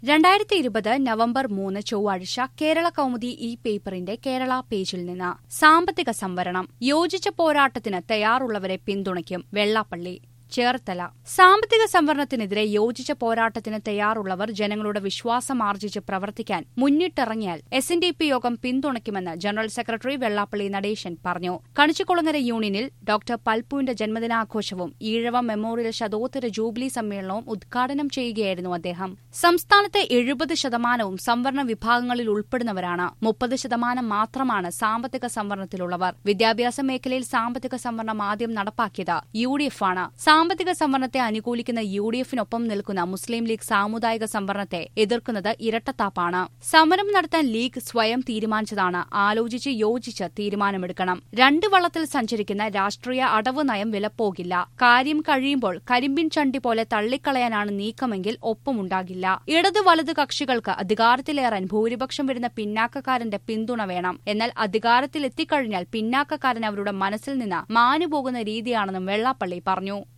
2020 November 3 ചൊവ്വാഴ്ച കേരള കൗമുദി ഈ പേപ്പറിന്റെ കേരള പേജിൽ നിന്ന് സാമ്പത്തിക സംവരണം യോജിച്ച പോരാട്ടത്തിന് തയ്യാറുള്ളവരെ പിന്തുണയ്ക്കും വെള്ളാപ്പള്ളി ചേർത്തല സാമ്പത്തിക സംവരണത്തിനെതിരെ യോജിച്ച പോരാട്ടത്തിന് തയ്യാറുള്ളവർ ജനങ്ങളുടെ വിശ്വാസം ആർജിച്ച് പ്രവർത്തിക്കാൻ മുന്നിട്ടിറങ്ങിയാൽ SNDP യോഗം പിന്തുണയ്ക്കുമെന്ന് ജനറൽ സെക്രട്ടറി വെള്ളാപ്പള്ളി നടേശൻ പറഞ്ഞു. കണിച്ചുകുളങ്ങര യൂണിയനിൽ ഡോക്ടർ പൽപുവിന്റെ ജന്മദിനാഘോഷവും ഈഴവ മെമ്മോറിയൽ ശതോത്തര ജൂബിലി സമ്മേളനവും ഉദ്ഘാടനം ചെയ്യുകയായിരുന്നു അദ്ദേഹം. സംസ്ഥാനത്തെ 70% സംവരണ വിഭാഗങ്ങളിൽ ഉൾപ്പെടുന്നവരാണ്. 30% മാത്രമാണ് സാമ്പത്തിക സംവരണത്തിലുള്ളവർ. വിദ്യാഭ്യാസ മേഖലയിൽ സാമ്പത്തിക സംവരണം ആദ്യം നടപ്പാക്കിയത് UDF ആണ്. സാമ്പത്തിക സംവരണത്തെ അനുകൂലിക്കുന്ന UDF-നൊപ്പം നിൽക്കുന്ന മുസ്ലിം ലീഗ് സാമുദായിക സംവരണത്തെ എതിർക്കുന്നത് ഇരട്ടത്താപ്പാണ്. സമരം നടത്താൻ ലീഗ് സ്വയം തീരുമാനിച്ചതാണ്. ആലോചിച്ച് യോജിച്ച് തീരുമാനമെടുക്കണം. രണ്ട് വള്ളത്തിൽ സഞ്ചരിക്കുന്ന രാഷ്ട്രീയ അടവ് നയം വിലപ്പോകില്ല. കാര്യം കഴിയുമ്പോൾ കരിമ്പിൻ ചണ്ടി പോലെ തള്ളിക്കളയാനാണ് നീക്കമെങ്കിൽ ഒപ്പമുണ്ടാകില്ല. ഇടത് വലത് കക്ഷികൾക്ക് അധികാരത്തിലേറാൻ ഭൂരിപക്ഷം വരുന്ന പിന്നാക്കക്കാരന്റെ പിന്തുണ വേണം. എന്നാൽ അധികാരത്തിലെത്തിക്കഴിഞ്ഞാൽ പിന്നാക്കക്കാരൻ അവരുടെ മനസ്സിൽ നിന്ന് മാഞ്ഞുപോകുന്ന രീതിയാണെന്നും വെള്ളാപ്പള്ളി പറഞ്ഞു.